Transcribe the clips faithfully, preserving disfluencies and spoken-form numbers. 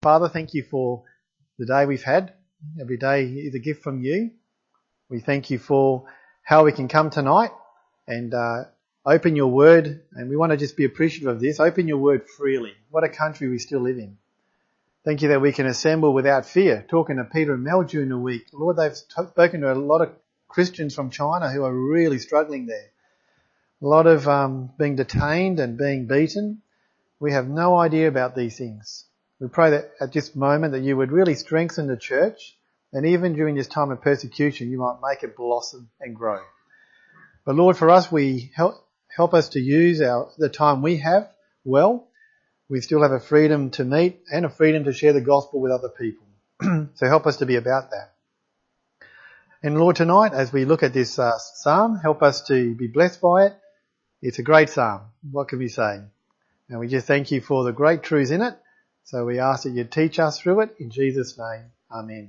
Father, thank you for the day we've had. Every day is a gift from you. We thank you for how we can come tonight and uh, open your word, and we want to just be appreciative of this. Open your word freely. What a country we still live in. Thank you that we can assemble without fear. Talking to Peter and Mel during the week, Lord, they've t- spoken to a lot of Christians from China who are really struggling there. A lot of um, being detained and being beaten. We have no idea about these things. We pray that at this moment that you would really strengthen the church, and even during this time of persecution, you might make it blossom and grow. But Lord, for us, we help, help us to use our the time we have well. We still have a freedom to meet and a freedom to share the gospel with other people. So help us to be about that. And Lord, tonight, as we look at this uh, psalm, help us to be blessed by it. It's a great psalm. What can we say? And we just thank you for the great truths in it. So we ask that you teach us through it. In Jesus' name, amen.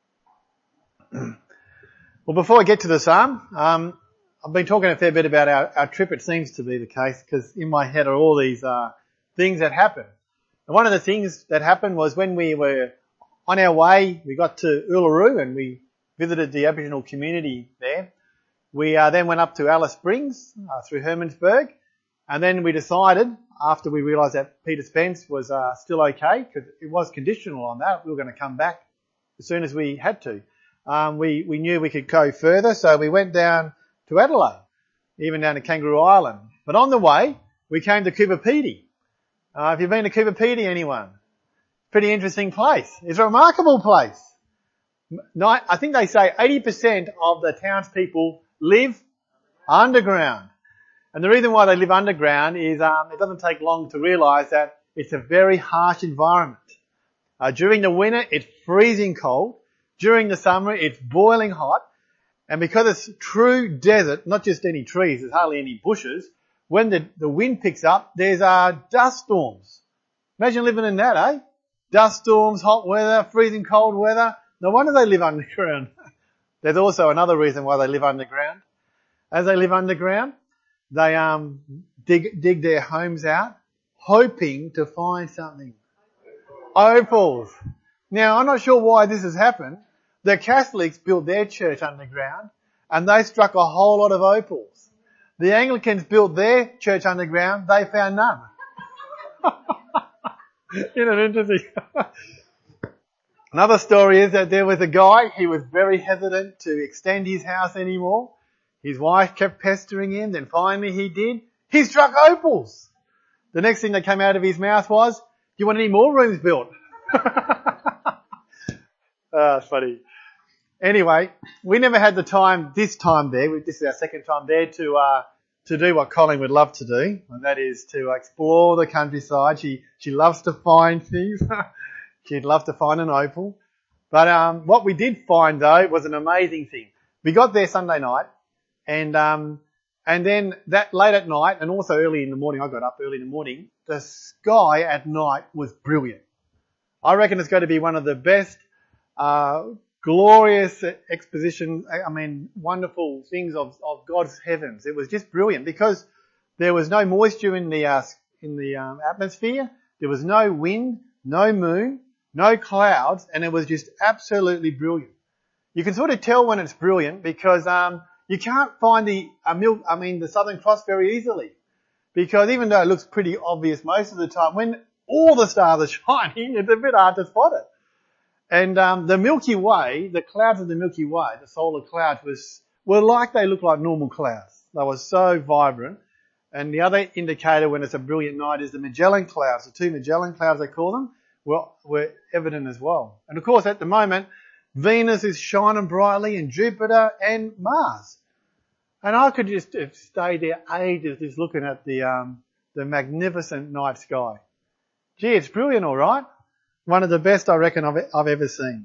Well, before I get to the psalm, um, I've been talking a fair bit about our, our trip. It seems to be the case because in my head are all these uh, things that happen. And one of the things that happened was when we were on our way, we got to Uluru and we visited the Aboriginal community there. We uh, then went up to Alice Springs uh, through Hermannsburg, and then we decided, after we realised that Peter Spence was uh, still okay, because it was conditional on that, we were going to come back as soon as we had to. Um, we, we knew we could go further, so we went down to Adelaide, even down to Kangaroo Island. But on the way, we came to Coober Pedy. Uh, have you been to Coober Pedy, anyone? Pretty interesting place. It's a remarkable place. I think they say eighty percent of the townspeople live underground. And the reason why they live underground is um, it doesn't take long to realise that it's a very harsh environment. Uh, during the winter, it's freezing cold. During the summer, it's boiling hot. And because it's true desert, not just any trees, there's hardly any bushes, when the, the wind picks up, there's uh, dust storms. Imagine living in that, eh? Dust storms, hot weather, freezing cold weather. No wonder they live underground. There's also another reason why they live underground. As they live underground, they um dig dig their homes out, hoping to find something. Opals. Now, I'm not sure why this has happened. The Catholics built their church underground, and they struck a whole lot of opals. The Anglicans built their church underground, they found none. Isn't it interesting? Another story is that there was a guy, he was very hesitant to extend his house anymore. His wife kept pestering him, then finally he did. He struck opals. The next thing that came out of his mouth was, do you want any more rooms built? Ah, it's funny. Anyway, we never had the time, this time there, this is our second time there, to uh, to do what Colin would love to do, and that is to explore the countryside. She she loves to find things. She'd love to find an opal. But um, what we did find, though, was an amazing thing. We got there Sunday night, and um, and then that late at night, and also early in the morning, I got up early in the morning, the sky at night was brilliant. I reckon it's going to be one of the best, uh, glorious exposition, I mean, wonderful things of, of God's heavens. It was just brilliant because there was no moisture in the uh, in the um, atmosphere. There was no wind, no moon, no clouds, and it was just absolutely brilliant. You can sort of tell when it's brilliant because um, you can't find the uh, milk, I mean the Southern Cross very easily, because even though it looks pretty obvious most of the time, when all the stars are shining, it's a bit hard to spot it. And um, the Milky Way, the clouds of the Milky Way, the solar clouds, was were like they look like normal clouds. They were so vibrant. And the other indicator when it's a brilliant night is the Magellan clouds, the two Magellan clouds they call them, were, were evident as well. And of course at the moment, Venus is shining brightly and Jupiter and Mars. And I could just have stayed there ages just looking at the um, the magnificent night sky. Gee, it's brilliant, all right. One of the best I reckon I've, I've ever seen.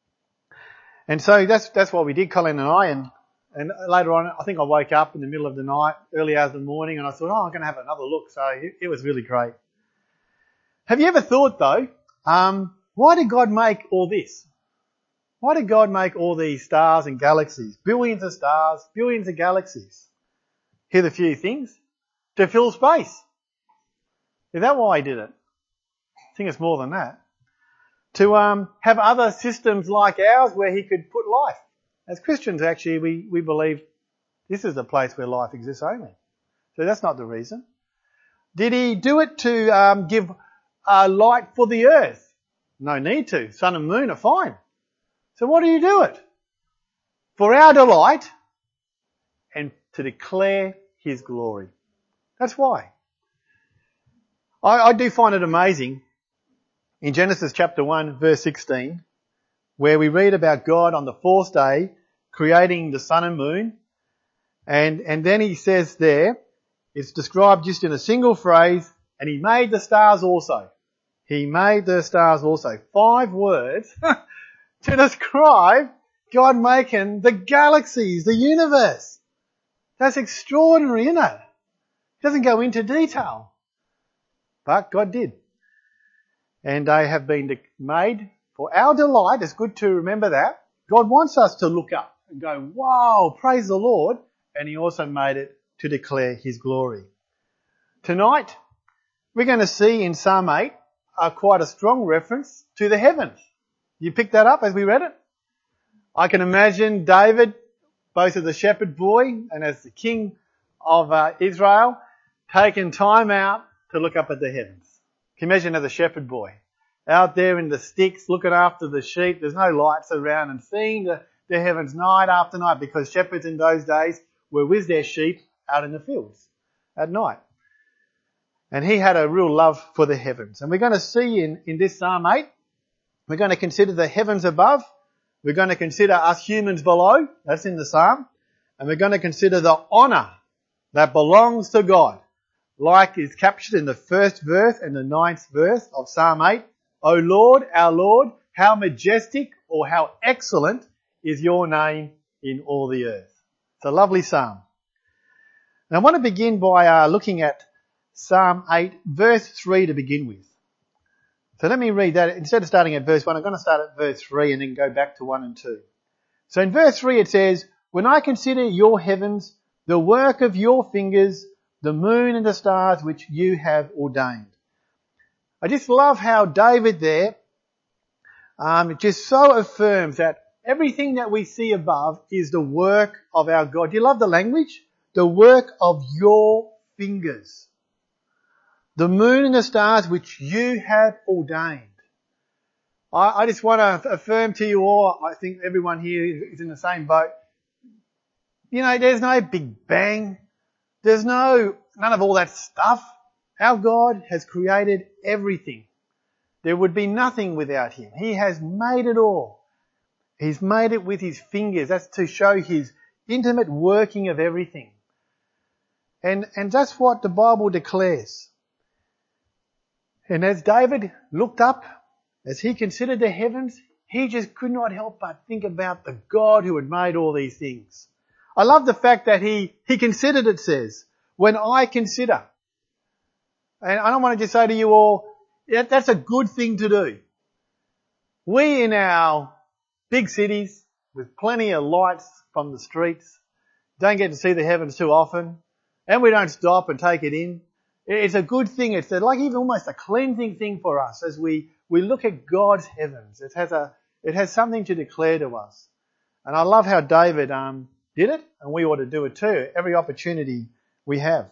And so that's that's what we did, Colin and I. And and later on, I think I woke up in the middle of the night, early hours of the morning, and I thought, oh, I'm going to have another look. So it, it was really great. Have you ever thought, though, um, why did God make all this? Why did God make all these stars and galaxies? Billions of stars, billions of galaxies. Here's a few things. To fill space. Is that why he did it? I think it's more than that. to um, have other systems like ours where he could put life. As Christians, actually, we, we believe this is a place where life exists only. So that's not the reason. Did he do it to um, give uh, light for the earth? No need to. Sun and moon are fine. So what do you do it? For our delight and to declare his glory. That's why. I, I do find it amazing in Genesis chapter one verse sixteen, where we read about God on the fourth day creating the sun and moon, and, and then he says there, it's described just in a single phrase, and he made the stars also. He made the stars also. Five words to describe God making the galaxies, the universe. That's extraordinary, isn't it? It doesn't go into detail. But God did. And they have been made for our delight. It's good to remember that. God wants us to look up and go, wow, praise the Lord. And he also made it to declare his glory. Tonight, we're going to see in Psalm eight uh, quite a strong reference to the heavens. You picked that up as we read it? I can imagine David, both as a shepherd boy and as the king of uh, Israel, taking time out to look up at the heavens. Can you imagine as a shepherd boy, out there in the sticks, looking after the sheep, there's no lights around, and seeing the, the heavens night after night, because shepherds in those days were with their sheep out in the fields at night. And he had a real love for the heavens. And we're going to see in, in this Psalm eight, we're going to consider the heavens above. We're going to consider us humans below. That's in the Psalm. And we're going to consider the honour that belongs to God, like is captured in the first verse and the ninth verse of Psalm eight. O Lord, our Lord, how majestic or how excellent is your name in all the earth. It's a lovely psalm. And I want to begin by uh, looking at Psalm eight, verse three to begin with. So let me read that. Instead of starting at verse one, I'm going to start at verse three and then go back to one and two. So in verse three it says, when I consider your heavens, the work of your fingers, the moon and the stars which you have ordained. I just love how David there um, just so affirms that everything that we see above is the work of our God. Do you love the language? The work of your fingers. The moon and the stars which you have ordained. I, I just want to affirm to you all, I think everyone here is in the same boat. You know, there's no Big Bang. There's no, none of all that stuff. Our God has created everything. There would be nothing without him. He has made it all. He's made it with his fingers. That's to show his intimate working of everything. And, and that's what the Bible declares. And as David looked up, as he considered the heavens, he just could not help but think about the God who had made all these things. I love the fact that he, he considered, it says, when I consider. And I don't want to just say to you all, yeah, that's a good thing to do. We in our big cities, with plenty of lights from the streets, don't get to see the heavens too often, and we don't stop and take it in. It's a good thing. It's like even almost a cleansing thing for us as we, we look at God's heavens. It has a, it has something to declare to us. And I love how David, um, did it, and we ought to do it too, every opportunity we have.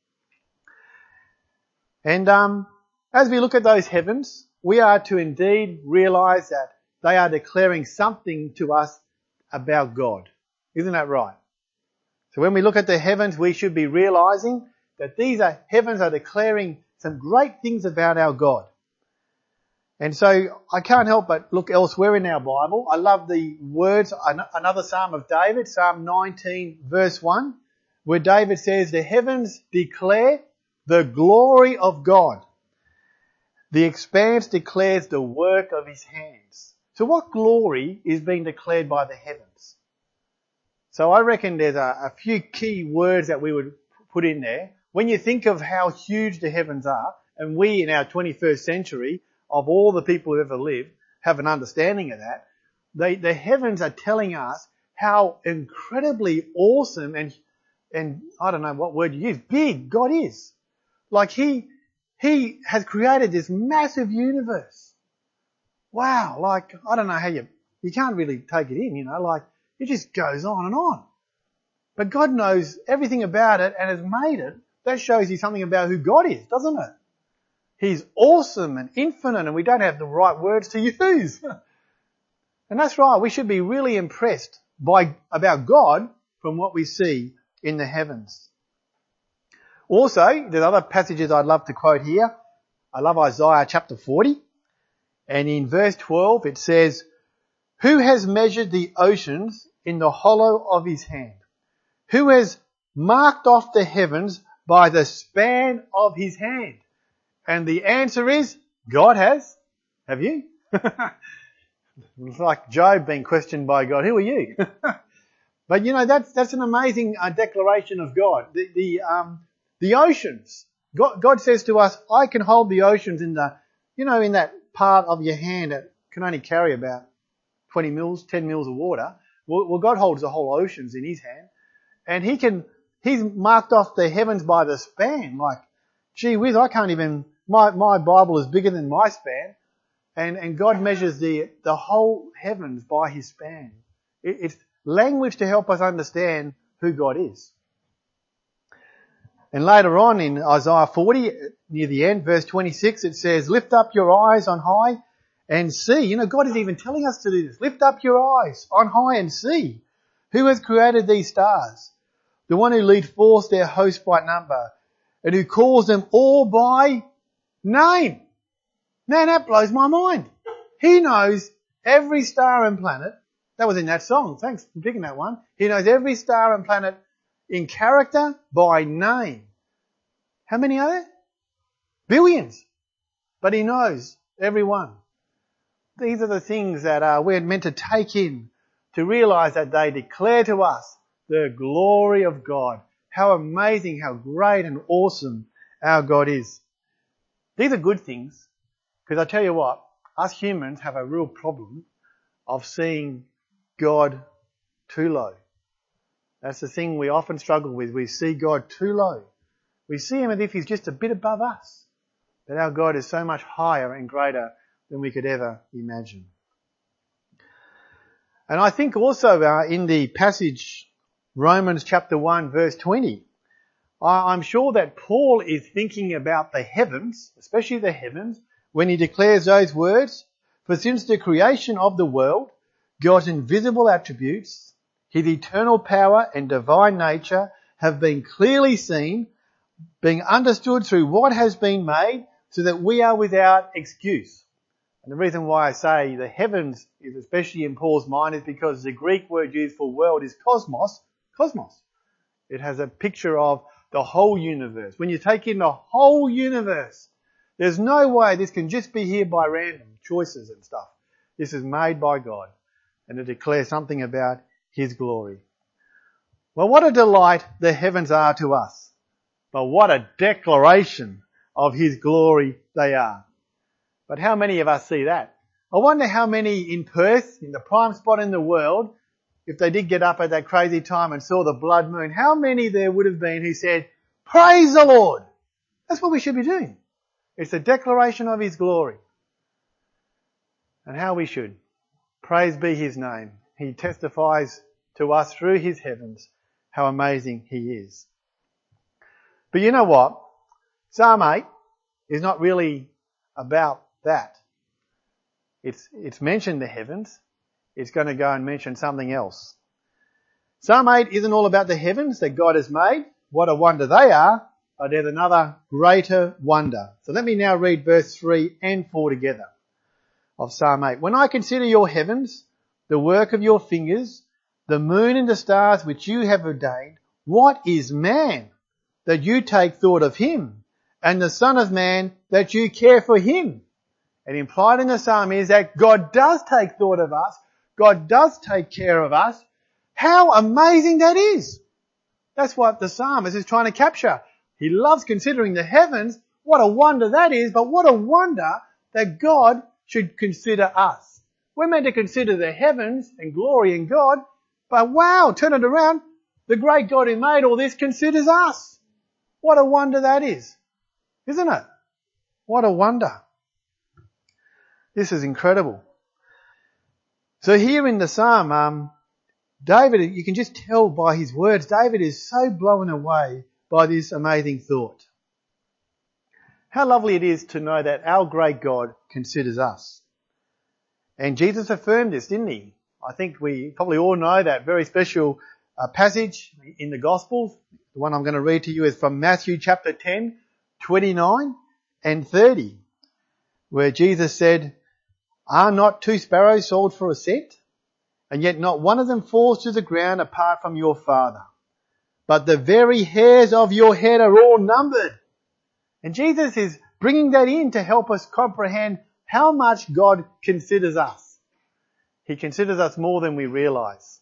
And, um, as we look at those heavens, we are to indeed realise that they are declaring something to us about God. Isn't that right? So when we look at the heavens, we should be realising that these are, heavens are declaring some great things about our God. And so I can't help but look elsewhere in our Bible. I love the words, another Psalm of David, Psalm nineteen verse one, where David says, the heavens declare the glory of God. The expanse declares the work of his hands. So what glory is being declared by the heavens? So I reckon there's a, a few key words that we would put in there. When you think of how huge the heavens are, and we in our twenty-first century, of all the people who ever lived, have an understanding of that, they, the heavens are telling us how incredibly awesome and, and I don't know what word you use, big God is. Like he, he has created this massive universe. Wow, like, I don't know how you, you can't really take it in, you know, like, it just goes on and on. But God knows everything about it and has made it. That shows you something about who God is, doesn't it? He's awesome and infinite, and we don't have the right words to use. And that's right, we should be really impressed by, about God from what we see in the heavens. Also, there's other passages I'd love to quote here. I love Isaiah chapter forty. And in verse twelve it says, "Who has measured the oceans in the hollow of his hand? Who has marked off the heavens by the span of his hand?" And the answer is, God has. Have you? It's like Job being questioned by God. Who are you? But you know, that's, that's an amazing uh, declaration of God. The, the, um, the oceans. God, God says to us, I can hold the oceans in the, you know, in that part of your hand that can only carry about twenty mils, ten mils of water. Well, well, God holds the whole oceans in his hand. And he can, he's marked off the heavens by the span. Like, gee whiz, I can't even, my, my Bible is bigger than my span. And, and God measures the, the whole heavens by his span. It, it's language to help us understand who God is. And later on in Isaiah forty, near the end, verse twenty-six, it says, "Lift up your eyes on high and see." You know, God is even telling us to do this. Lift up your eyes on high and see. Who has created these stars? The one who leads forth their host by number and who calls them all by name. Man, that blows my mind. He knows every star and planet. That was in that song. Thanks for picking that one. He knows every star and planet in character by name. How many are there? Billions. But he knows every one. These are the things that uh, we're meant to take in to realise that they declare to us the glory of God. How amazing, how great and awesome our God is. These are good things. Because I tell you what, us humans have a real problem of seeing God too low. That's the thing we often struggle with. We see God too low. We see him as if he's just a bit above us. But our God is so much higher and greater than we could ever imagine. And I think also uh, in the passage, Romans chapter one verse twenty, I, I'm sure that Paul is thinking about the heavens, especially the heavens, when he declares those words, "For since the creation of the world, God's invisible attributes, his eternal power and divine nature have been clearly seen, being understood through what has been made, so that we are without excuse." And the reason why I say the heavens is especially in Paul's mind is because the Greek word used for world is cosmos, cosmos. It has a picture of the whole universe. When you take in the whole universe, there's no way this can just be here by random choices and stuff. This is made by God, and it declares something about his glory. Well, what a delight the heavens are to us. But what a declaration of his glory they are. But how many of us see that? I wonder how many in Perth, in the prime spot in the world, if they did get up at that crazy time and saw the blood moon, how many there would have been who said, "Praise the Lord." That's what we should be doing. It's a declaration of his glory. And how we should. Praise be his name. He testifies to us through his heavens how amazing he is. But you know what? Psalm eight is not really about that. It's, it's mentioned the heavens. It's going to go and mention something else. Psalm eight isn't all about the heavens that God has made. What a wonder they are. But there's another greater wonder. So let me now read verse three and four together of Psalm eight. "When I consider your heavens, the work of your fingers, the moon and the stars which you have ordained, what is man that you take thought of him, and the son of man that you care for him?" And implied in the psalm is that God does take thought of us. God does take care of us. How amazing that is. That's what the psalmist is trying to capture. He loves considering the heavens. What a wonder that is, but what a wonder that God should consider us. We're meant to consider the heavens and glory in God, but wow, turn it around. The great God who made all this considers us. What a wonder that is, isn't it? What a wonder. This is incredible. So here in the psalm, um, David, you can just tell by his words, David is so blown away by this amazing thought. How lovely it is to know that our great God considers us. And Jesus affirmed this, didn't he? I think we probably all know that very special uh, passage in the Gospels. The one I'm going to read to you is from Matthew chapter ten, twenty-nine and thirty, where Jesus said, "Are not two sparrows sold for a cent? And yet not one of them falls to the ground apart from your Father. But the very hairs of your head are all numbered." And Jesus is bringing that in to help us comprehend how much God considers us. He considers us more than we realise.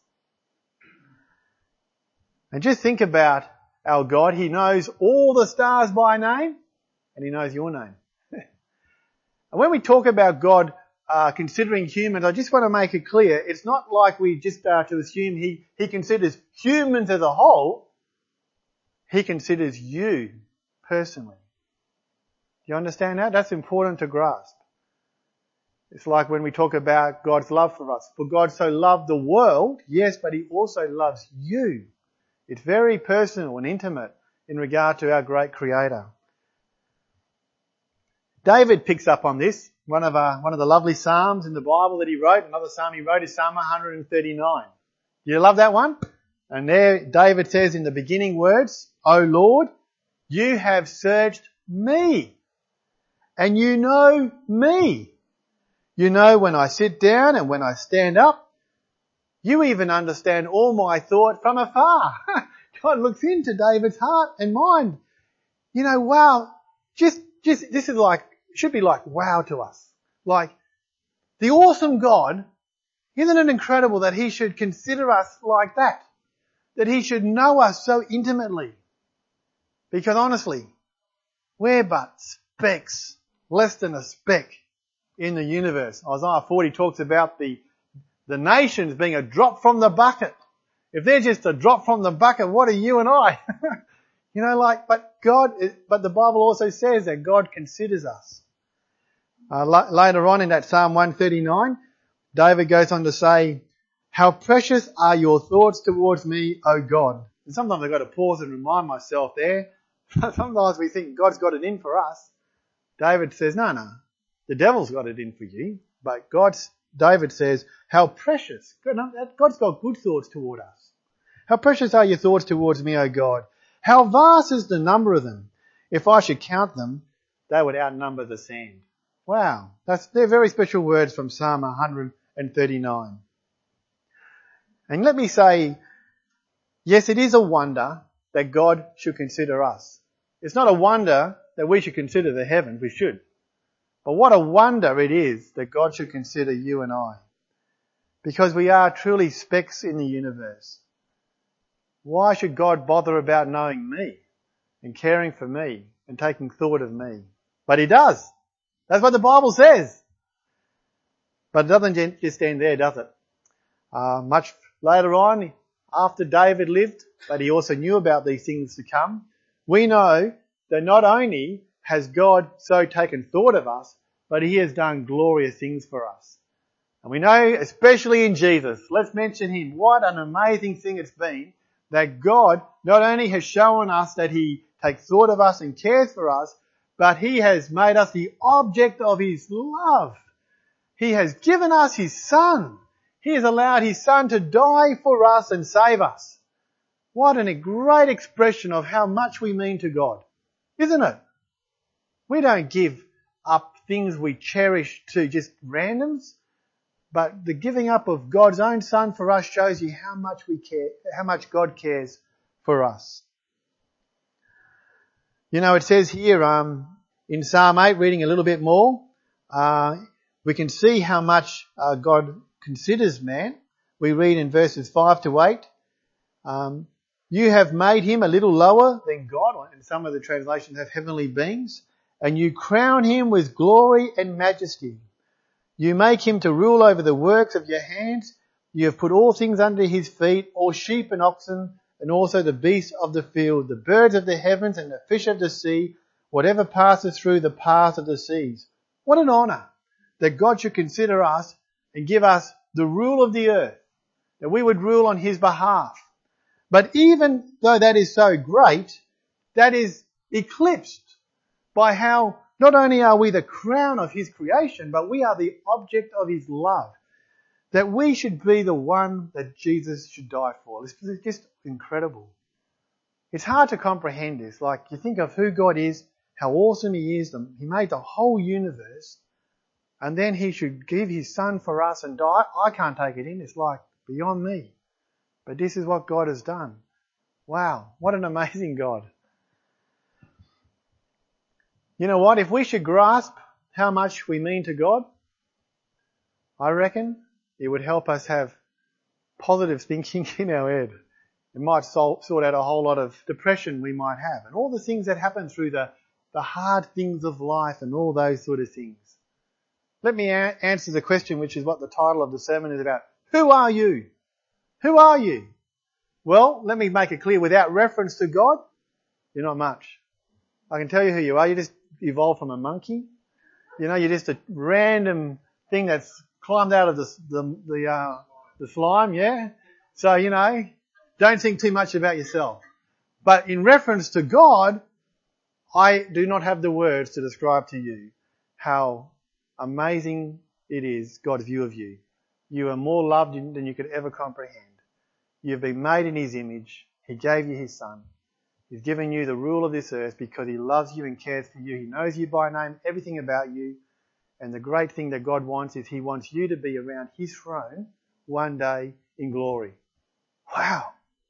And just think about our God. He knows all the stars by name, and He knows your name. And when we talk about God uh, considering humans, I just want to make it clear, it's not like we just start to assume He, he considers humans as a whole. He considers you personally. Do you understand that? That's important to grasp. It's like when we talk about God's love for us. For God so loved the world, yes, but He also loves you. It's very personal and intimate in regard to our great Creator. David picks up on this. One of our, one of the lovely psalms in the Bible that he wrote, another psalm he wrote is Psalm one thirty-nine. Do you love that one? And there David says in the beginning words, "O Lord, you have searched me, and you know me. You know when I sit down and when I stand up. You even understand all my thought from afar." God looks into David's heart and mind. You know, wow, just, just, this is like, should be like wow to us. Like, the awesome God, isn't it incredible that He should consider us like that? That He should know us so intimately? Because honestly, we're but specks, less than a speck in the universe. Isaiah forty talks about the, the nations being a drop from the bucket. If they're just a drop from the bucket, what are you and I? You know, like, but God, but the Bible also says that God considers us. Uh, la- later on in that Psalm one thirty-nine, David goes on to say, "How precious are your thoughts towards me, O God." And sometimes I've got to pause and remind myself there. Sometimes we think God's got it in for us. David says, no, no, the devil's got it in for you. But God's, David says, how precious. God's got good thoughts toward us. How precious are your thoughts towards me, O God. How vast is the number of them. If I should count them, they would outnumber the sand. Wow, that's, they're very special words from Psalm one thirty-nine. And let me say, yes, it is a wonder that God should consider us. It's not a wonder that we should consider the heavens, we should. But what a wonder it is that God should consider you and I. Because we are truly specks in the universe. Why should God bother about knowing me and caring for me and taking thought of me? But He does. That's what the Bible says. But it doesn't just end there, does it? Uh, much later on, after David lived, but he also knew about these things to come, we know that not only has God so taken thought of us, but He has done glorious things for us. And we know, especially in Jesus, let's mention Him. What an amazing thing it's been that God not only has shown us that He takes thought of us and cares for us, but He has made us the object of His love. He has given us His Son. He has allowed His Son to die for us and save us. What a great expression of how much we mean to God, isn't it? We don't give up things we cherish to just randoms, but the giving up of God's own Son for us shows you how much we care, how much God cares for us. You know, it says here um, in Psalm eight, reading a little bit more, uh, we can see how much uh, God considers man. We read in verses five to eight, um, "You have made him a little lower than God," and some of the translations have heavenly beings, "and you crown him with glory and majesty. You make him to rule over the works of your hands. You have put all things under his feet, all sheep and oxen, and also the beasts of the field, the birds of the heavens and the fish of the sea, whatever passes through the paths of the seas." What an honour that God should consider us and give us the rule of the earth, that we would rule on his behalf. But even though that is so great, that is eclipsed by how not only are we the crown of his creation, but we are the object of his love. That we should be the one that Jesus should die for. This is just incredible. It's hard to comprehend this. Like, you think of who God is, how awesome he is. He made the whole universe, and then he should give his son for us and die. I can't take it in. It's like beyond me. But this is what God has done. Wow, what an amazing God. You know what? If we should grasp how much we mean to God, I reckon it would help us have positive thinking in our head. It might sort out a whole lot of depression we might have and all the things that happen through the, the hard things of life and all those sort of things. Let me a- answer the question, which is what the title of the sermon is about. Who are you? Who are you? Well, let me make it clear. Without reference to God, you're not much. I can tell you who you are. You just evolved from a monkey. You know, you're just a random thing that's climbed out of the the the, uh, the slime, yeah? So, you know, don't think too much about yourself. But in reference to God, I do not have the words to describe to you how amazing it is, God's view of you. You are more loved than you could ever comprehend. You've been made in his image. He gave you his son. He's given you the rule of this earth because he loves you and cares for you. He knows you by name, everything about you. And the great thing that God wants is he wants you to be around his throne one day in glory. Wow.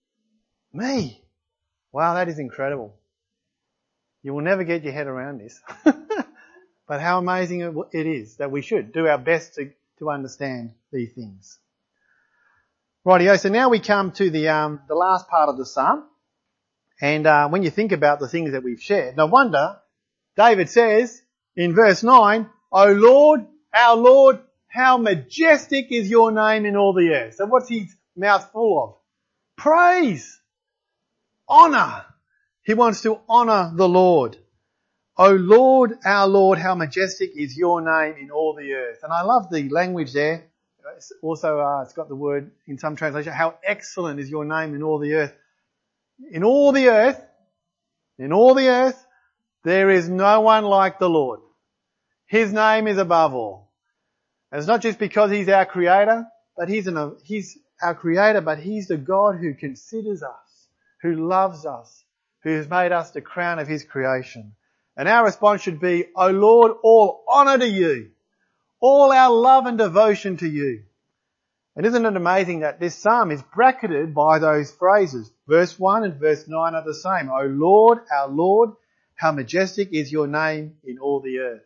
Me. Wow, that is incredible. You will never get your head around this. But how amazing it is that we should do our best to, to understand these things. Rightio, so now we come to the um, the last part of the psalm. And uh, when you think about the things that we've shared, no wonder David says in verse nine, O Lord, our Lord, how majestic is your name in all the earth. So what's his mouth full of? Praise. Honour. He wants to honour the Lord. O Lord, our Lord, how majestic is your name in all the earth. And I love the language there. It's also, uh, it's got the word in some translation, how excellent is your name in all the earth. In all the earth, in all the earth, there is no one like the Lord. His name is above all. And it's not just because he's our creator, but he's, an, he's our creator, but he's the God who considers us, who loves us, who has made us the crown of his creation. And our response should be, O Lord, all honour to you, all our love and devotion to you. And isn't it amazing that this psalm is bracketed by those phrases? Verse one and verse nine are the same. O Lord, our Lord, how majestic is your name in all the earth.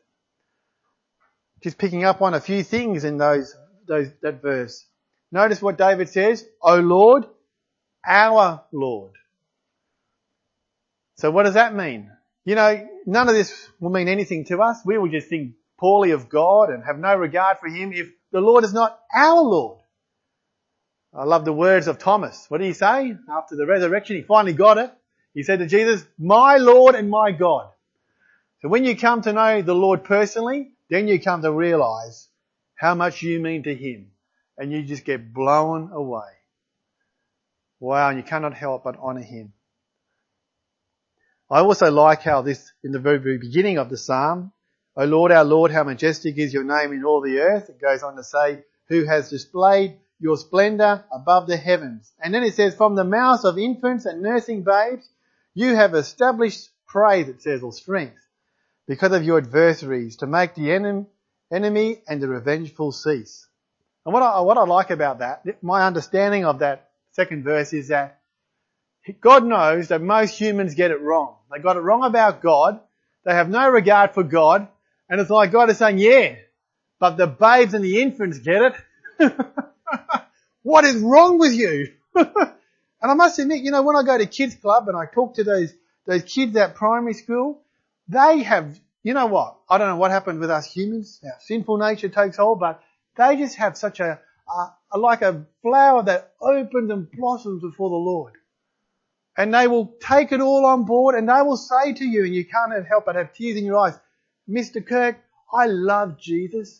Just picking up on a few things in those, those, that verse. Notice what David says, O Lord, our Lord. So what does that mean? You know, none of this will mean anything to us. We will just think poorly of God and have no regard for him if the Lord is not our Lord. I love the words of Thomas. What did he say? After the resurrection, he finally got it. He said to Jesus, my Lord and my God. So when you come to know the Lord personally, then you come to realise how much you mean to him. And you just get blown away. Wow, and you cannot help but honour him. I also like how this, in the very, very beginning of the psalm, O Lord, our Lord, how majestic is your name in all the earth. It goes on to say, who has displayed your splendour above the heavens. And then it says, from the mouths of infants and nursing babes, you have established praise, it says, or strength, because of your adversaries, to make the enemy, enemy and the revengeful cease. And what I, what I like about that, my understanding of that second verse is that God knows that most humans get it wrong. They got it wrong about God. They have no regard for God. And it's like God is saying, yeah, but the babes and the infants get it. What is wrong with you? And I must admit, you know, when I go to kids club and I talk to those, those kids at primary school, they have, you know what? I don't know what happened with us humans. Our sinful nature takes hold, but they just have such a, a, a like a flower that opens and blossoms before the Lord. And they will take it all on board and they will say to you, and you can't help but have tears in your eyes, Mister Kirk, I love Jesus.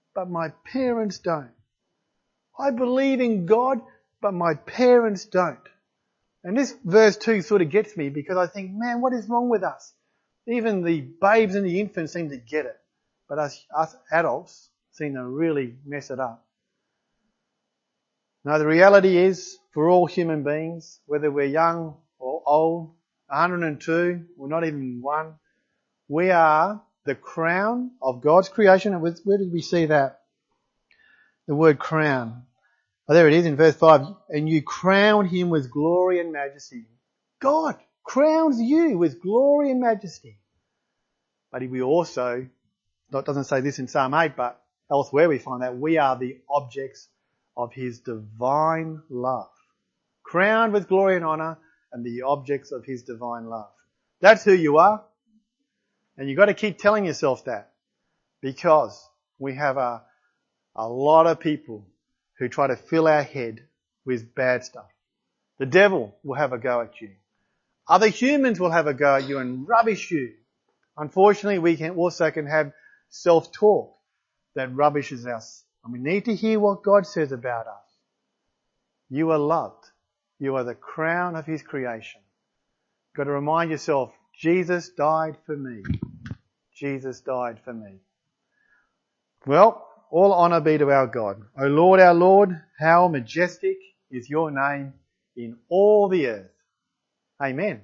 but my parents don't. I believe in God, but my parents don't. And this verse two sort of gets me because I think, man, what is wrong with us? Even the babes and the infants seem to get it. But us, us adults seem to really mess it up. Now the reality is, for all human beings, whether we're young or old, one hundred two, or not even one, we are the crown of God's creation. And where did we see that? The word crown. Oh, there it is in verse five. And you crown him with glory and majesty. God crowns you with glory and majesty. But we also, it doesn't say this in Psalm eight, but elsewhere we find that we are the objects of his divine love. Crowned with glory and honour and the objects of his divine love. That's who you are. And you've got to keep telling yourself that. Because we have a, a lot of people who try to fill our head with bad stuff. The devil will have a go at you. Other humans will have a go at you and rubbish you. Unfortunately, we can also can have self-talk that rubbishes us. And we need to hear what God says about us. You are loved. You are the crown of his creation. You've got to remind yourself, Jesus died for me. Jesus died for me. Well, all honour be to our God. O Lord, our Lord, how majestic is your name in all the earth. Amen.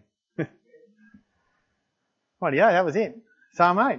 Rightio, that was it. Psalm eight.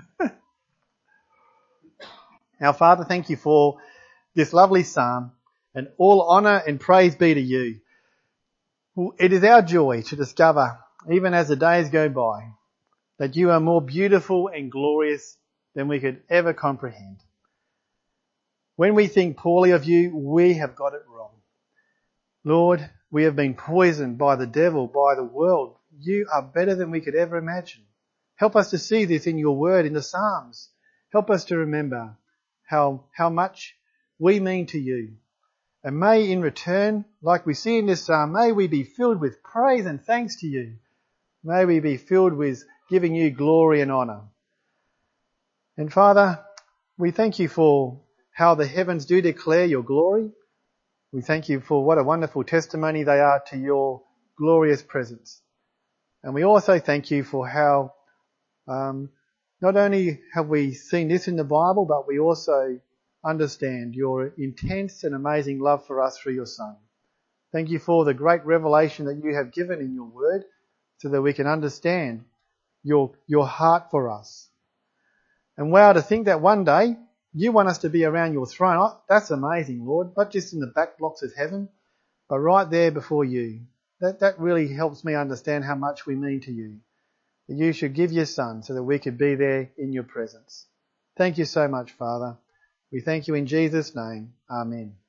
Our Father, thank you for this lovely psalm, and all honour and praise be to you. It is our joy to discover, even as the days go by, that you are more beautiful and glorious than we could ever comprehend. When we think poorly of you, we have got it wrong. Lord, we have been poisoned by the devil, by the world. You are better than we could ever imagine. Help us to see this in your word, in the Psalms. Help us to remember how, how much we mean to you. And may in return, like we see in this psalm, may we be filled with praise and thanks to you. May we be filled with giving you glory and honour. And Father, we thank you for how the heavens do declare your glory. We thank you for what a wonderful testimony they are to your glorious presence. And we also thank you for how um, not only have we seen this in the Bible, but we also understand your intense and amazing love for us through your Son. Thank you for the great revelation that you have given in your word so that we can understand your, your heart for us. And wow, to think that one day you want us to be around your throne. Oh, that's amazing, Lord. Not just in the back blocks of heaven, but right there before you. That, that really helps me understand how much we mean to you. That you should give your Son so that we could be there in your presence. Thank you so much, Father. We thank you in Jesus' name. Amen.